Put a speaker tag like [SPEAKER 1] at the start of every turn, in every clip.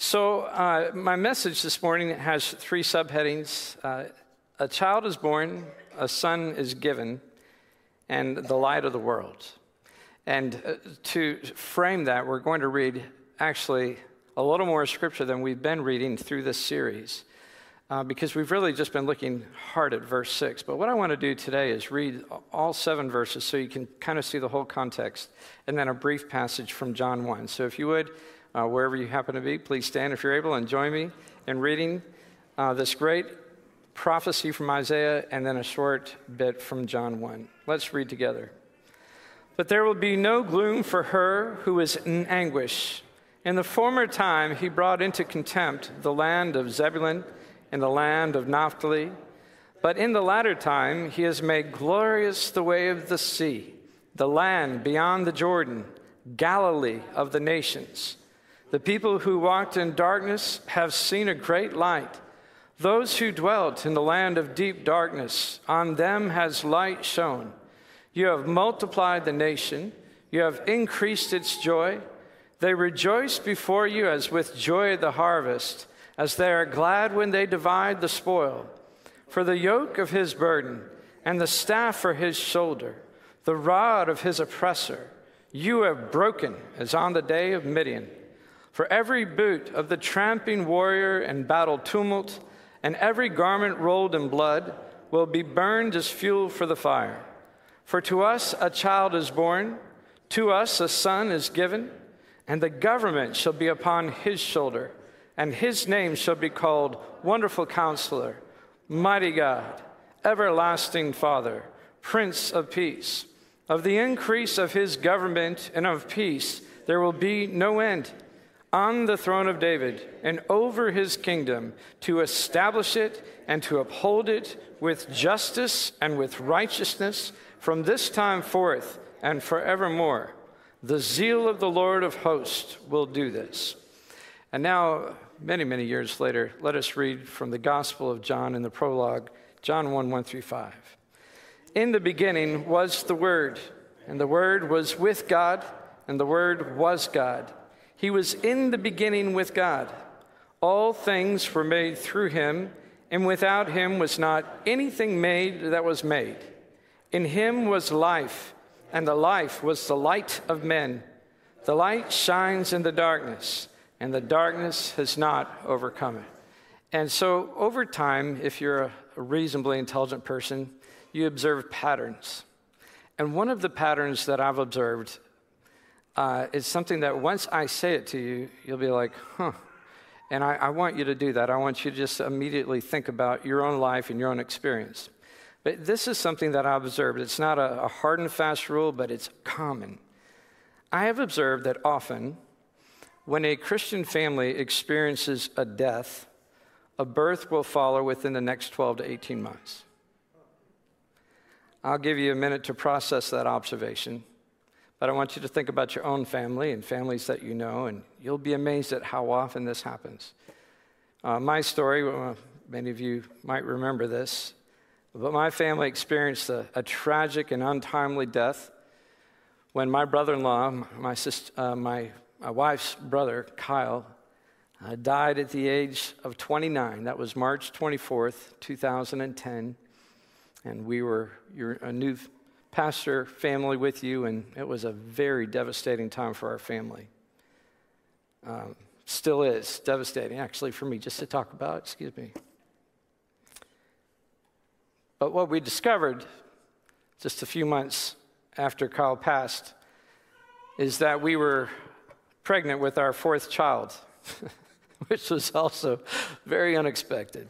[SPEAKER 1] My message this morning has three subheadings. A child is born, a son is given, and the light of the world. And to frame that, we're going to read actually a little more scripture than we've been reading through this series, because we've really just been looking hard at verse 6. But what I want to do today is read all 7 verses so you can kind of see the whole context, and then a brief passage from John 1. So if you would, wherever you happen to be, please stand if you're able and join me in reading this great prophecy from Isaiah and then a short bit from John 1. Let's read together. But there will be no gloom for her who is in anguish. In the former time he brought into contempt the land of Zebulun and the land of Naphtali. But in the latter time he has made glorious the way of the sea, the land beyond the Jordan, Galilee of the nations. The people who walked in darkness have seen a great light. Those who dwelt in the land of deep darkness, on them has light shone. You have multiplied the nation. You have increased its joy. They rejoice before you as with joy at the harvest, as they are glad when they divide the spoil. For the yoke of his burden and the staff for his shoulder, the rod of his oppressor, you have broken as on the day of Midian. For every boot of the tramping warrior and battle tumult, and every garment rolled in blood, will be burned as fuel for the fire. For to us a child is born, to us a son is given, and the government shall be upon his shoulder, and his name shall be called Wonderful Counselor, Mighty God, Everlasting Father, Prince of Peace. Of the increase of his government and of peace there will be no end, on the throne of David and over his kingdom, to establish it and to uphold it with justice and with righteousness from this time forth and forevermore. The zeal of the Lord of hosts will do this. And now, many, many years later, let us read from the Gospel of John in the prologue, John 1:1-5. In the beginning was the Word, and the Word was with God, and the Word was God. He was in the beginning with God. All things were made through him, and without him was not anything made that was made. In him was life, and the life was the light of men. The light shines in the darkness, and the darkness has not overcome it. And so over time, if you're a reasonably intelligent person, you observe patterns. And one of the patterns that I've observed is something that once I say it to you, you'll be like, huh. And I want you to do that. I want you to just immediately think about your own life and your own experience. But this is something that I've observed. It's not a hard and fast rule, but it's common. I have observed that often when a Christian family experiences a death, a birth will follow within the next 12 to 18 months. I'll give you a minute to process that observation. But I want you to think about your own family and families that you know, and you'll be amazed at how often this happens. My story, many of you might remember this, but my family experienced a tragic and untimely death when my brother-in-law, my wife's brother, Kyle, died at the age of 29. That was March 24th, 2010, and you're a new pastor family with you, and it was a very devastating time for our family. Still is devastating, actually, for me just to talk about, excuse me. But what we discovered just a few months after Kyle passed is that we were pregnant with our 4th child, which was also very unexpected.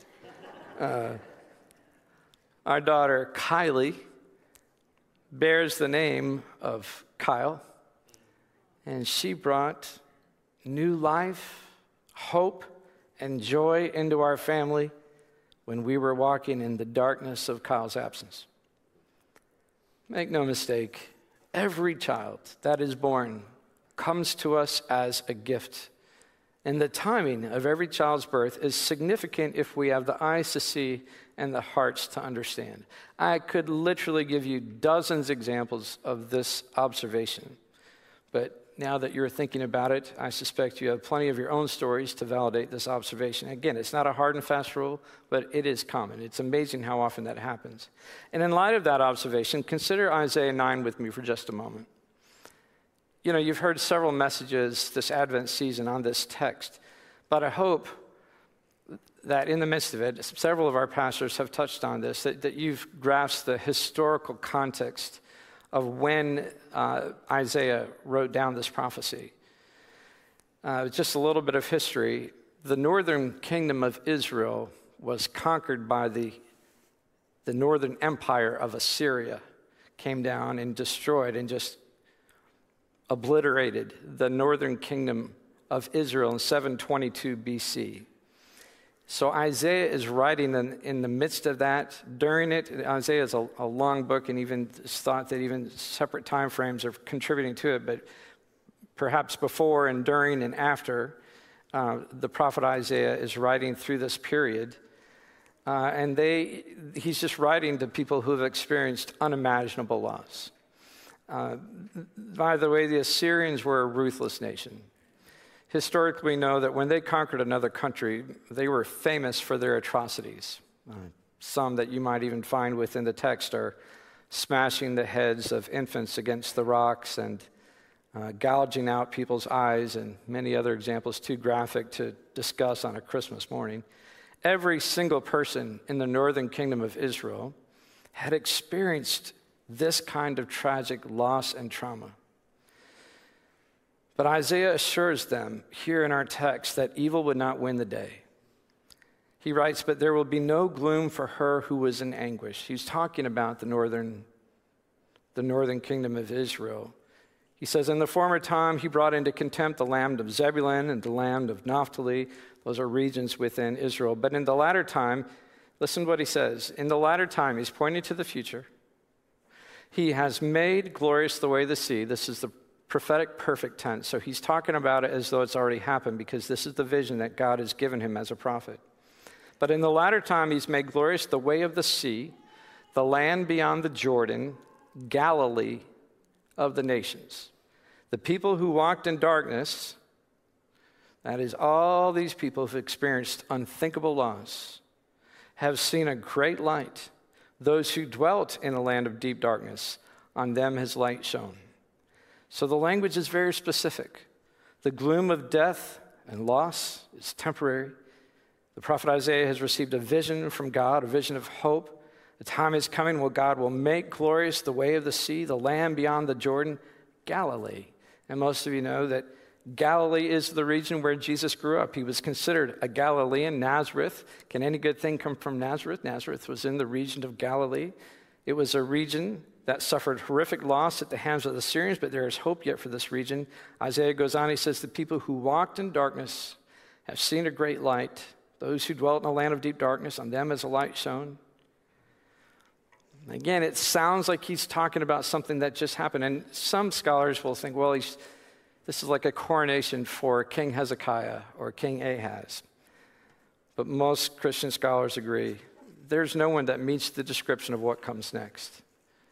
[SPEAKER 1] Our daughter, Kylie, bears the name of Kyle, and she brought new life, hope, and joy into our family when we were walking in the darkness of Kyle's absence. Make no mistake, every child that is born comes to us as a gift. And the timing of every child's birth is significant if we have the eyes to see and the hearts to understand. I could literally give you dozens of examples of this observation, but now that you're thinking about it, I suspect you have plenty of your own stories to validate this observation. Again, it's not a hard and fast rule, but it is common. It's amazing how often that happens. And in light of that observation, consider Isaiah 9 with me for just a moment. You know, you've heard several messages this Advent season on this text, but I hope that in the midst of it, several of our pastors have touched on this, that you've grasped the historical context of when Isaiah wrote down this prophecy. Just a little bit of history. The northern kingdom of Israel was conquered by the northern empire of Assyria, came down and destroyed and just obliterated the northern kingdom of Israel in 722 BC. So Isaiah is writing in the midst of that, during it. Isaiah is a long book, and even it's thought that even separate time frames are contributing to it, but perhaps before and during and after, the prophet Isaiah is writing through this period. And he's just writing to people who have experienced unimaginable loss. By the way, the Assyrians were a ruthless nation. Historically, we know that when they conquered another country, they were famous for their atrocities. Some that you might even find within the text are smashing the heads of infants against the rocks and gouging out people's eyes, and many other examples too graphic to discuss on a Christmas morning. Every single person in the northern kingdom of Israel had experienced this kind of tragic loss and trauma. But Isaiah assures them here in our text that evil would not win the day. He writes, "But there will be no gloom for her who was in anguish." He's talking about the northern kingdom of Israel. He says, "In the former time, he brought into contempt the land of Zebulun and the land of Naphtali." Those are regions within Israel. "But in the latter time," listen to what he says, "in the latter time," he's pointing to the future, "he has made glorious the way of the sea." This is the prophetic perfect tense. So he's talking about it as though it's already happened, because this is the vision that God has given him as a prophet. "But in the latter time, he's made glorious the way of the sea, the land beyond the Jordan, Galilee of the nations. The people who walked in darkness," that is, all these people who've experienced unthinkable loss, "have seen a great light. Those who dwelt in a land of deep darkness, on them has light shone." So the language is very specific. The gloom of death and loss is temporary. The prophet Isaiah has received a vision from God, a vision of hope. The time is coming when God will make glorious the way of the sea, the land beyond the Jordan, Galilee. And most of you know that Galilee is the region where Jesus grew up. He was considered a Galilean. Nazareth. Can any good thing come from Nazareth? Nazareth was in the region of Galilee. It was a region that suffered horrific loss at the hands of the Syrians, but there is hope yet for this region. Isaiah goes on, he says, "The people who walked in darkness have seen a great light. Those who dwelt in a land of deep darkness, on them has a light shone." Again, it sounds like he's talking about something that just happened. And some scholars will think, well, this is like a coronation for King Hezekiah or King Ahaz. But most Christian scholars agree, there's no one that meets the description of what comes next.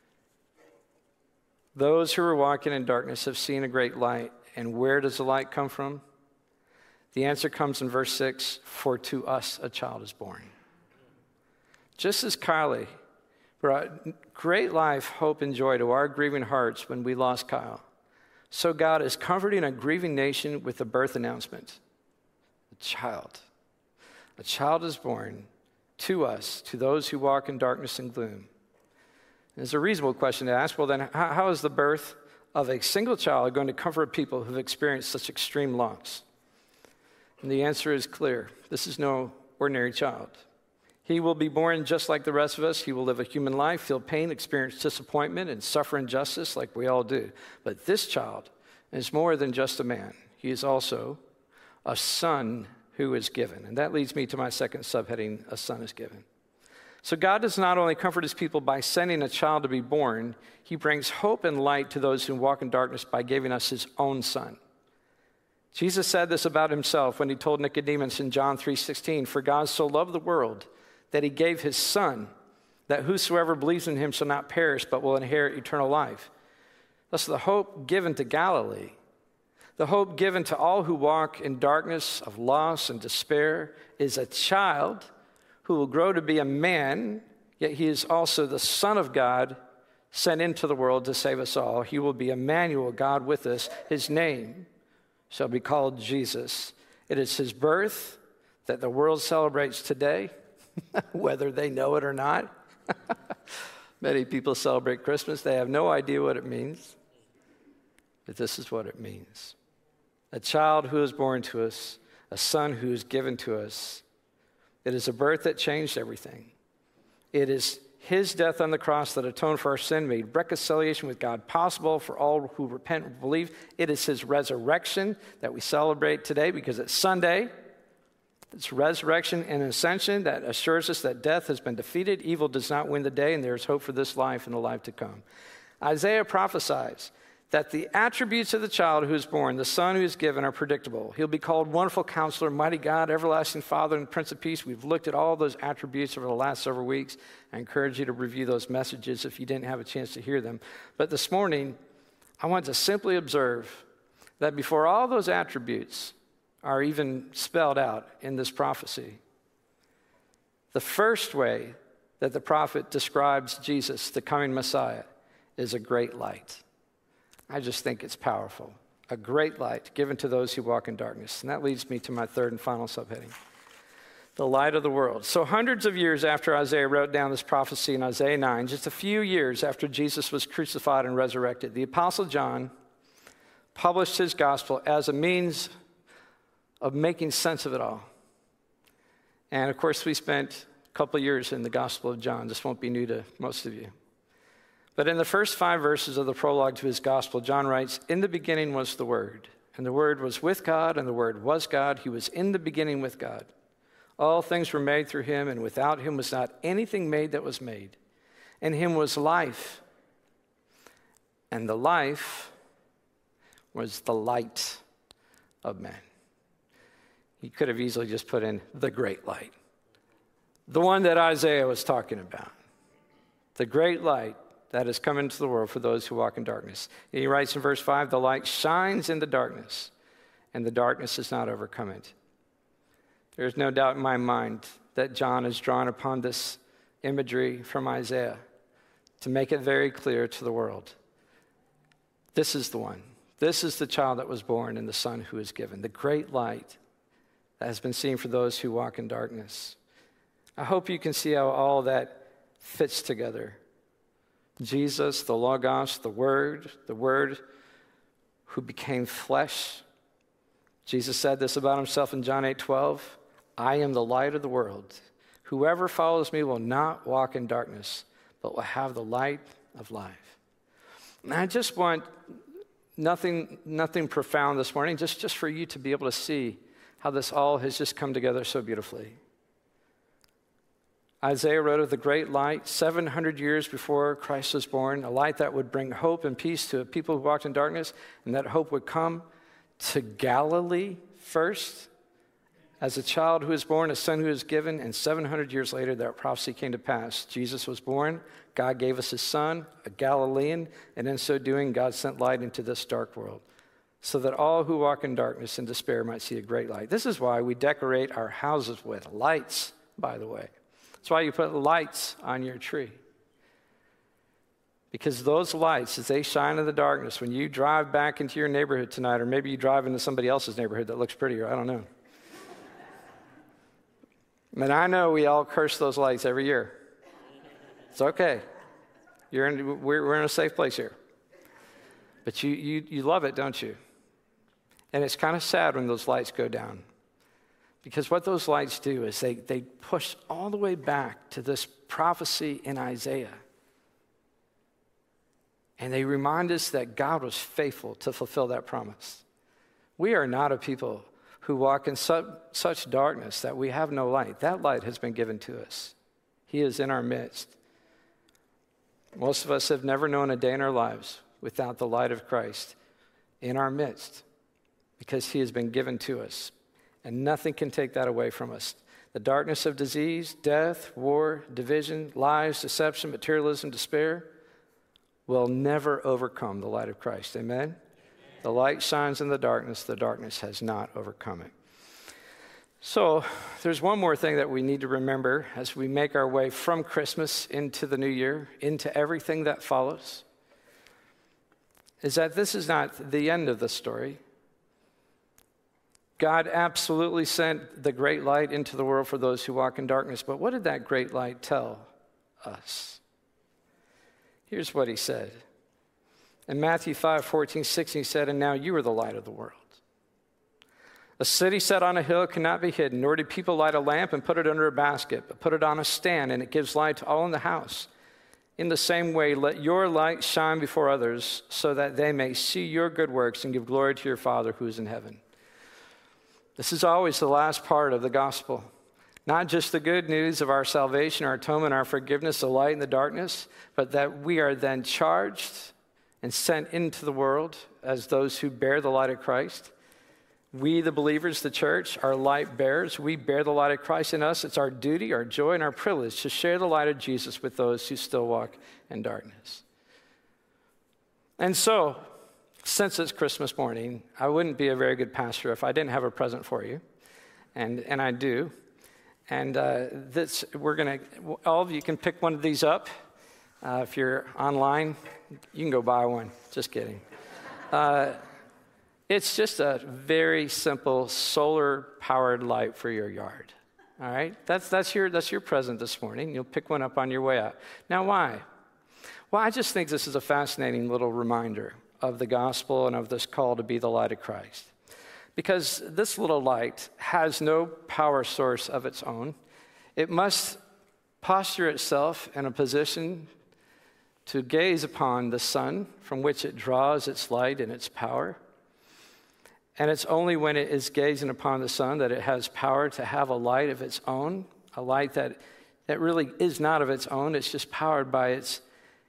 [SPEAKER 1] "Those who are walking in darkness have seen a great light." And where does the light come from? The answer comes in verse 6, "For to us a child is born." Just as Kylie brought great life, hope, and joy to our grieving hearts when we lost Kyle, so God is comforting a grieving nation with the birth announcement. A child is born to us, to those who walk in darkness and gloom. It's a reasonable question to ask. Well, then, how is the birth of a single child going to comfort people who've experienced such extreme loss? And the answer is clear. This is no ordinary child. He will be born just like the rest of us. He will live a human life, feel pain, experience disappointment, and suffer injustice like we all do. But this child is more than just a man. He is also a son who is given. And that leads me to my second subheading, a son is given. So God does not only comfort his people by sending a child to be born, he brings hope and light to those who walk in darkness by giving us his own son. Jesus said this about himself when he told Nicodemus in John 3:16, "For God so loved the world that he gave his son, that whosoever believes in him shall not perish but will inherit eternal life." Thus the hope given to Galilee The hope given to all who walk in darkness of loss and despair is a child who will grow to be a man, yet he is also the Son of God, sent into the world to save us all. He will be Emmanuel, God with us. His name shall be called Jesus. It is his birth that the world celebrates today, whether they know it or not. Many people celebrate Christmas. They have no idea what it means, but this is what it means. A child who is born to us, a son who is given to us. It is a birth that changed everything. It is his death on the cross that atoned for our sin, made reconciliation with God possible for all who repent and believe. It is his resurrection that we celebrate today because it's Sunday. It's resurrection and ascension that assures us that death has been defeated, evil does not win the day, and there is hope for this life and the life to come. Isaiah prophesies that the attributes of the child who is born, the son who is given, are predictable. He'll be called Wonderful Counselor, Mighty God, Everlasting Father, and Prince of Peace. We've looked at all those attributes over the last several weeks. I encourage you to review those messages if you didn't have a chance to hear them. But this morning, I want to simply observe that before all those attributes are even spelled out in this prophecy, the first way that the prophet describes Jesus, the coming Messiah, is a great light. I just think it's powerful. A great light given to those who walk in darkness. And that leads me to my third and final subheading, the light of the world. So hundreds of years after Isaiah wrote down this prophecy in Isaiah 9, just a few years after Jesus was crucified and resurrected, the Apostle John published his gospel as a means of making sense of it all. And of course, we spent a couple of years in the Gospel of John. This won't be new to most of you. But in the first 5 verses of the prologue to his gospel, John writes, "In the beginning was the Word, and the Word was with God, and the Word was God. He was in the beginning with God. All things were made through him, and without him was not anything made that was made. In him was life, and the life was the light of men." He could have easily just put in the great light, the one that Isaiah was talking about, the great light that has come into the world for those who walk in darkness. And he writes in verse 5, "The light shines in the darkness, and the darkness has not overcome it." There's no doubt in my mind that John has drawn upon this imagery from Isaiah to make it very clear to the world. This is the one. This is the child that was born and the son who is given, the great light that has been seen for those who walk in darkness. I hope you can see how all that fits together. Jesus, the Logos, the Word who became flesh. Jesus said this about himself in John 8:12, "I am the light of the world. Whoever follows me will not walk in darkness, but will have the light of life." And I just want nothing profound this morning, just for you to be able to see how this all has just come together so beautifully. Isaiah wrote of the great light 700 years before Christ was born, a light that would bring hope and peace to people who walked in darkness, and that hope would come to Galilee first as a child who was born, a son who was given, and 700 years later that prophecy came to pass. Jesus was born, God gave us his son, a Galilean, and in so doing, God sent light into this dark world so that all who walk in darkness and despair might see a great light. This is why we decorate our houses with lights, by the way. That's why you put lights on your tree. Because those lights, as they shine in the darkness, when you drive back into your neighborhood tonight, or maybe you drive into somebody else's neighborhood that looks prettier, I don't know. And I know we all curse those lights every year. It's okay. We're in a safe place here. But you love it, don't you? And it's kind of sad when those lights go down. Because what those lights do is they push all the way back to this prophecy in Isaiah. And they remind us that God was faithful to fulfill that promise. We are not a people who walk in such darkness that we have no light. That light has been given to us. He is in our midst. Most of us have never known a day in our lives without the light of Christ in our midst, because he has been given to us. And nothing can take that away from us. The darkness of disease, death, war, division, lies, deception, materialism, despair will never overcome the light of Christ. Amen? The light shines in the darkness has not overcome it. So there's one more thing that we need to remember as we make our way from Christmas into the new year, into everything that follows, is that this is not the end of the story. God absolutely sent the great light into the world for those who walk in darkness. But what did that great light tell us? Here's what he said. In Matthew 5:14-16, he said, "And now you are the light of the world. A city set on a hill cannot be hidden, nor do people light a lamp and put it under a basket, but put it on a stand, and it gives light to all in the house. In the same way, let your light shine before others, so that they may see your good works and give glory to your Father who is in heaven." This is always the last part of the gospel. Not just the good news of our salvation, our atonement, our forgiveness, the light in the darkness, but that we are then charged and sent into the world as those who bear the light of Christ. We, the believers, the church, are light bearers. We bear the light of Christ in us. It's our duty, our joy, and our privilege to share the light of Jesus with those who still walk in darkness. And so, since it's Christmas morning, I wouldn't be a very good pastor if I didn't have a present for you, and I do. And all of you can pick one of these up. If you're online, you can go buy one. Just kidding. It's just a very simple solar-powered light for your yard. All right, that's your present this morning. You'll pick one up on your way out. Now, why? Well, I just think this is a fascinating little reminder of the gospel and of this call to be the light of Christ. Because this little light has no power source of its own. It must posture itself in a position to gaze upon the sun from which it draws its light and its power. And it's only when it is gazing upon the sun that it has power to have a light of its own, a light that really is not of its own. It's just powered by its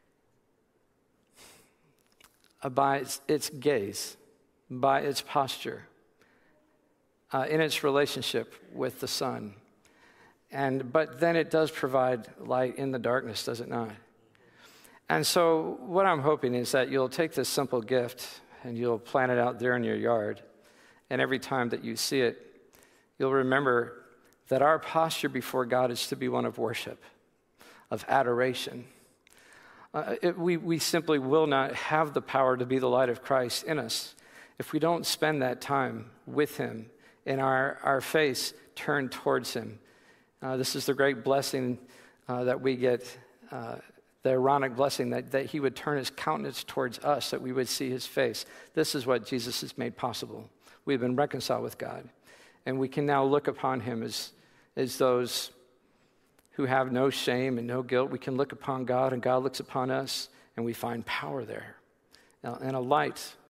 [SPEAKER 1] gaze, by its posture, in its relationship with the sun. But then it does provide light in the darkness, does it not? And so what I'm hoping is that you'll take this simple gift and you'll plant it out there in your yard. And every time that you see it, you'll remember that our posture before God is to be one of worship, of adoration. We simply will not have the power to be the light of Christ in us if we don't spend that time with him and our face turned towards him. This is the great blessing that we get, the ironic blessing that he would turn his countenance towards us, that we would see his face. This is what Jesus has made possible. We've been reconciled with God, and we can now look upon him as those who have no shame and no guilt. We can look upon God, and God looks upon us, and we find power there, and a light